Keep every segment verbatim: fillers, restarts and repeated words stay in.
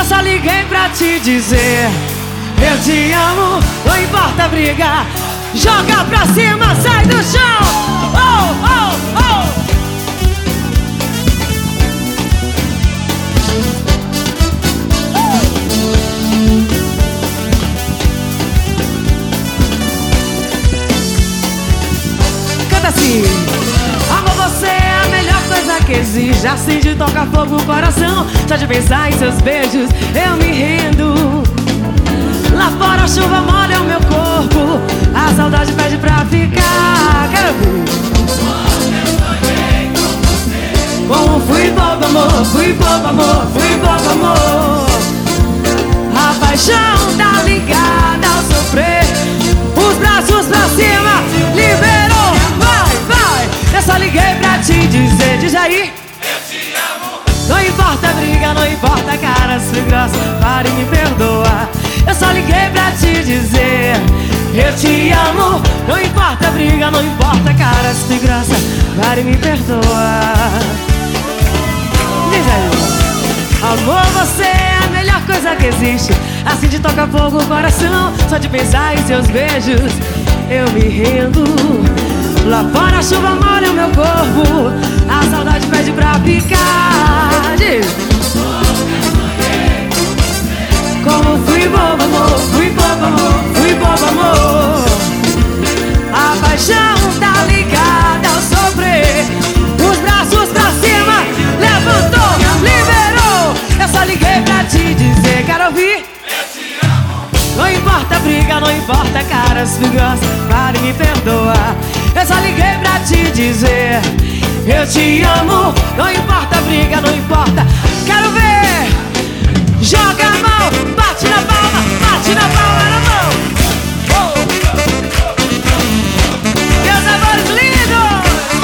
só liguei pra te dizer eu te amo, não importa a briga. Joga pra cima, sai do chão. Oh, oh, oh. Canta assim. Amor, você é a melhor coisa que existe. Acende e toca fogo no coração. Só de pensar em seus beijos eu me rendo. Lá fora a chuva molha o meu corpo, a saudade pede pra ficar. Quero ver. Como fui bobo, amor, fui bobo, amor, fui bobo, amor. A paixão tá ligada ao sofrer. Os braços pra cima, liberou. Vai, vai, eu só liguei pra te dizer. Diz aí. Eu te amo. Não importa a briga, não importa a cara se grossa, pare e me perdoa. Eu só liguei pra te dizer eu te amo. Não importa a briga, não importa a cara se grossa, pare e me perdoa. Diz aí. Amor, você é a melhor coisa que existe. Assim de tocar fogo o coração. Só de pensar em seus beijos eu me rendo. Lá fora a chuva molha o meu corpo, a saudade pede pra ficar. Diz. Como fui bobo, amor, fui bobo, amor, fui bobo, amor. A paixão tá ligada ao sofrer. Os braços pra cima, levantou, liberou. Eu só liguei pra te dizer, quero ouvir. Eu te amo. Não importa a briga, não importa a cara se grossa, pare e me perdoa. Eu só liguei pra te dizer eu te amo. Não importa a briga, não importa. Quero ver. Joga a mão, bate na palma, bate na palma na mão. Oh. Meus amores lindos.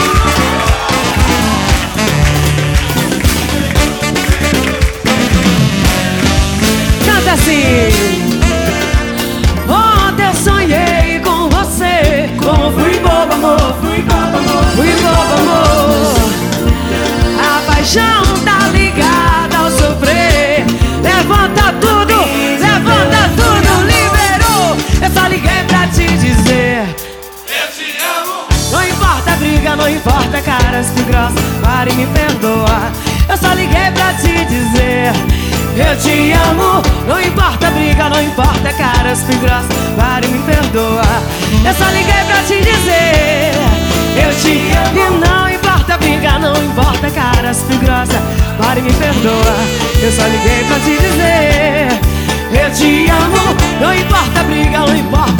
Canta assim. Ontem eu sonhei com você. Como fui bobo, amor, fui bobo, amor, fui bobo, amor. A paixão tá ligada ao sofrer. Levanta tudo, levanta tudo, liberou. Eu só liguei pra te dizer Eu te amo. não importa a briga, não importa a cara se grossa, pare e me perdoa. Eu só liguei pra te dizer eu te amo. Não importa a briga, não importa a cara se grossa, pare e me perdoa. Eu só liguei pra te dizer eu te amo. E não importa a briga, não importa a cara se grossa, pare e me perdoa. Eu só liguei pra te dizer eu te amo. Não importa a briga, não importa